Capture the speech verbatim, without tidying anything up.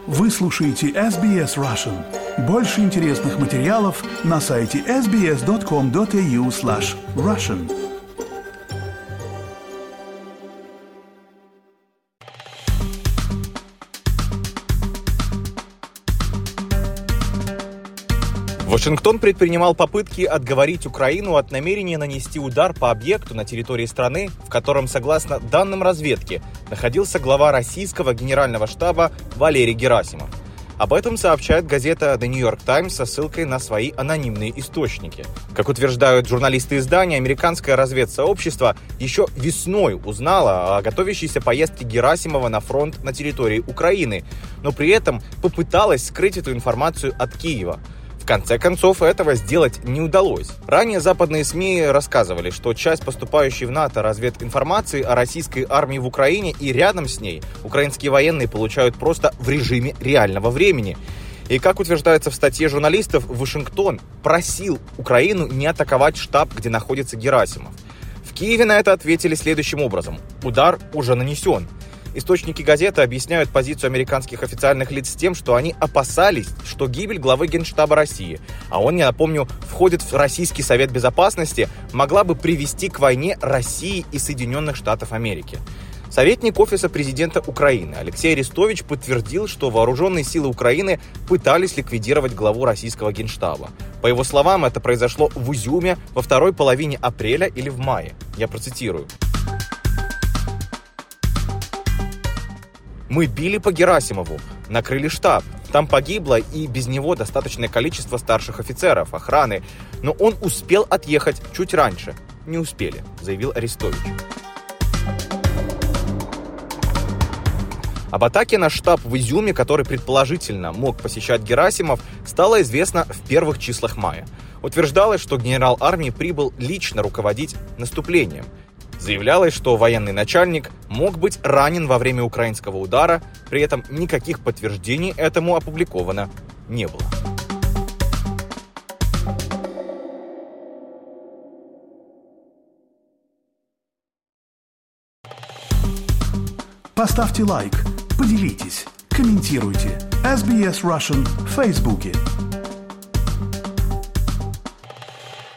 Вы слушаете эс би эс Russian. Больше интересных материалов на сайте эс би эс точка ком точка эй ю слэш Russian. Вашингтон предпринимал попытки отговорить Украину от намерения нанести удар по объекту на территории страны, в котором, согласно данным разведки, находился глава российского генерального штаба Валерий Герасимов. Об этом сообщает газета The New York Times со ссылкой на свои анонимные источники. Как утверждают журналисты издания, американское разведсообщество еще весной узнало о готовящейся поездке Герасимова на фронт на территории Украины, но при этом попыталось скрыть эту информацию от Киева. В конце концов, этого сделать не удалось. Ранее западные СМИ рассказывали, что часть поступающей в НАТО развединформации о российской армии в Украине и рядом с ней украинские военные получают просто в режиме реального времени. И, как утверждается в статье журналистов, Вашингтон просил Украину не атаковать штаб, где находится Герасимов. В Киеве на это ответили следующим образом: удар уже нанесен. Источники газеты объясняют позицию американских официальных лиц тем, что они опасались, что гибель главы Генштаба России, а он, я напомню, входит в Российский Совет Безопасности, могла бы привести к войне России и Соединенных Штатов Америки. Советник Офиса президента Украины Алексей Арестович подтвердил, что вооруженные силы Украины пытались ликвидировать главу российского Генштаба. По его словам, это произошло в Изюме во второй половине апреля или в мае. Я процитирую. Мы били по Герасимову, накрыли штаб. Там погибло и без него достаточное количество старших офицеров, охраны. Но он успел отъехать чуть раньше. Не успели, заявил Арестович. Об атаке на штаб в Изюме, который предположительно мог посещать Герасимов, стало известно в первых числах мая. Утверждалось, что генерал армии прибыл лично руководить наступлением. Заявлялось, что военный начальник мог быть ранен во время украинского удара, при этом никаких подтверждений этому опубликовано не было. Поставьте лайк, поделитесь, комментируйте. эс би эс Russian в Фейсбуке.